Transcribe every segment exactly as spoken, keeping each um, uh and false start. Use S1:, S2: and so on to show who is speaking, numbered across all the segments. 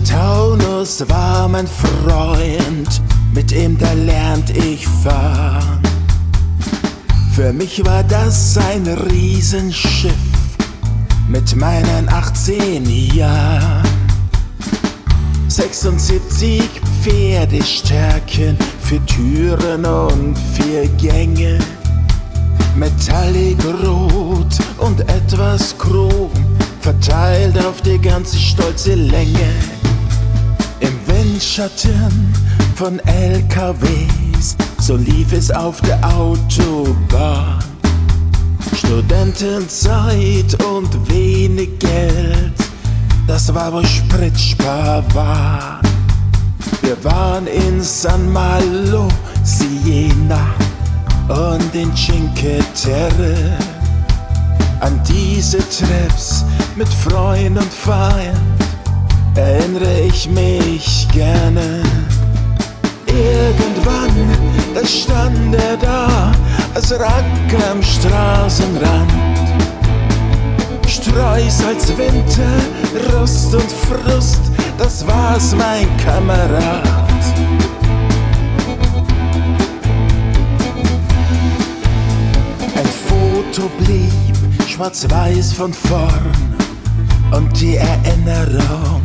S1: Taunus war mein Freund, mit ihm da lernt ich fahren. Für mich war das ein Riesenschiff mit meinen achtzehn Jahren. sechsundsiebzig Pferdestärken, vier Türen und vier Gänge, Metallic rot und etwas chrom, verteilt auf die ganze stolze Länge. Im Windschatten von L K Ws, so lief es auf der Autobahn. Studentenzeit und wenig Geld, das war, wo Spritspar war. Wir waren in San Malo, Siena und in Cinque Terre. An diese Trips mit Freund und Feind erinnere ich mich gerne. Irgendwann, da stand er da, als Rack am Straßenrand. Streusalz, Winter, Rust und Frust, das war's, mein Kamerad. Ein Foto blieb schwarz-weiß von vorn und die Erinnerung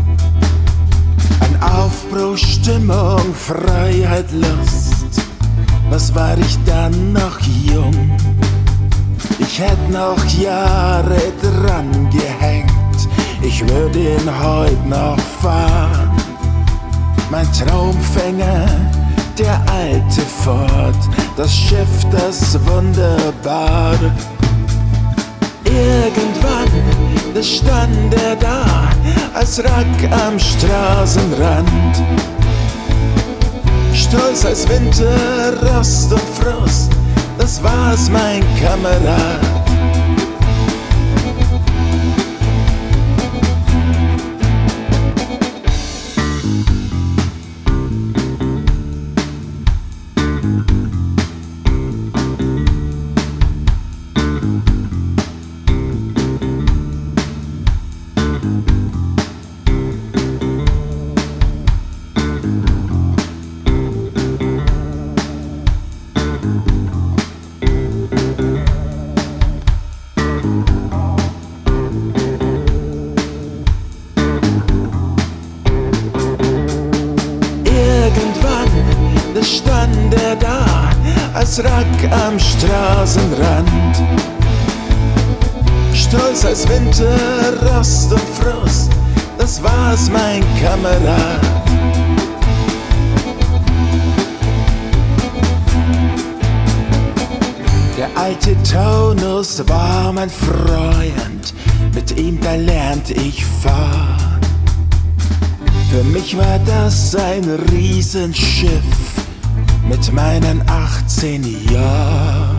S1: an Aufbruch, Stimmung, Freiheit, Lust. Was war ich dann noch jung? Ich hätt noch Jahre dran gehängt, ich würde ihn heut noch fahren. Mein Traumfänger, der alte Ford, das Schiff, das wunderbar. Irgendwann, da stand er da, als Rack am Straßenrand. Stolz als Winter, Rost und Frust, das war's, mein Kamerad. Da stand er da, als Rack am Straßenrand. Stolz als Winter, Rost und Frust, das war's, mein Kamerad. Der alte Taunus war mein Freund, mit ihm da lernt ich fahren. Für mich war das ein Riesenschiff mit meinen achtzehn Jahren.